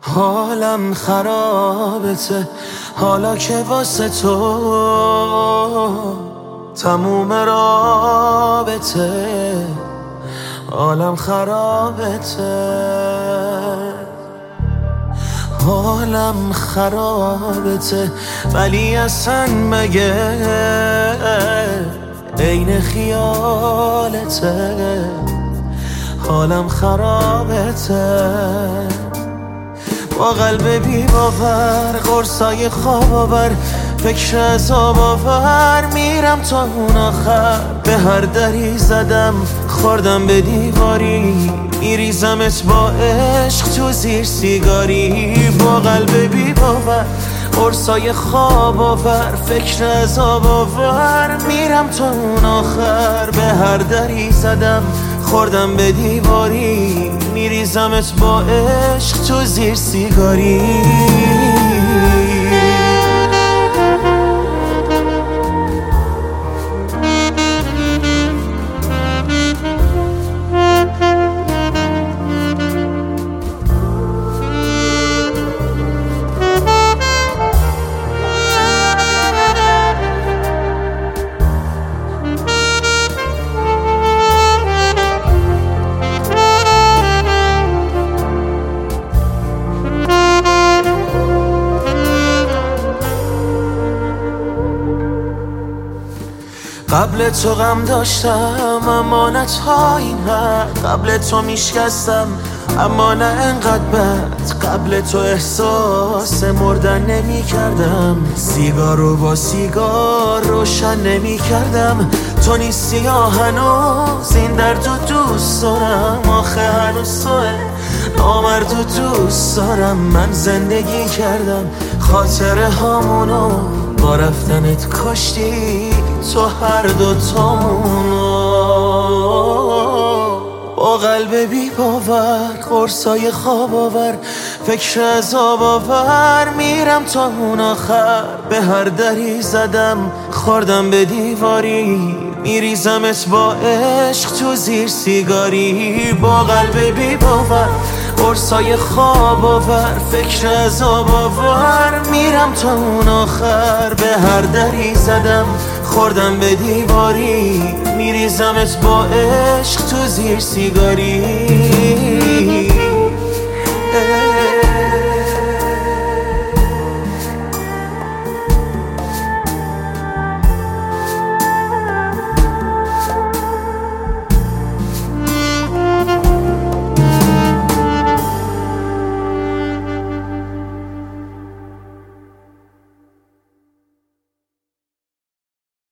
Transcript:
حالم خرابته حالا که واسه تو تموم رابطه. حالم خرابته حالم خرابته ولی اصلا مگه عین خیالته. حالم خرابته با قلب بی باور قرصای خواب آور فکر عذاب آور میرم تا اون آخر. به هر دری زدم خوردم به دیواری میریزمت با عشق تو زیر سیگاری. با قلب بی باور قرصای خواب آور فکر عذاب آور میرم تا اون آخر. به هر دری زدم خوردم به دیواری میریزمت با عشق تو زیر سیگاری. قبل تو غم داشتم اما نه تا این حد. قبل تو میشکستم اما نه انقدر بد. قبل تو احساس مردن نمی کردم سیگار رو با سیگار روشن نمی کردم. تو نیستی یا هنوز این درد رو دوست دارم. آخه هنوز توه نامرد رو دوست دارم. من زندگی کردم خاطره هامونو با رفتنت کشتی تو هر دوتامونو. با قلب بی باور قرصای خواب آور فکر عذاب آور میرم تا اون آخر. به هر دری زدم خوردم به دیواری میریزمت با عشق تو زیر سیگاری. با قلب بی باور قرصای خواب آور فکر عذاب آور میرم تا اون آخر. به هر دری زدم خوردم به دیواری میریزمت با عشق تو زیر سیگاری.